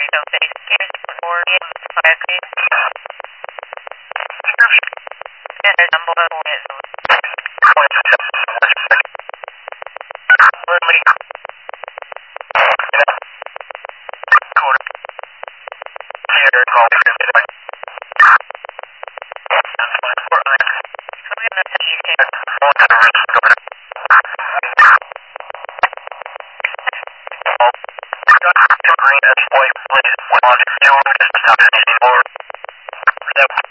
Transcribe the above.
so face gears before in 5 days. Yeah, there's number with Green,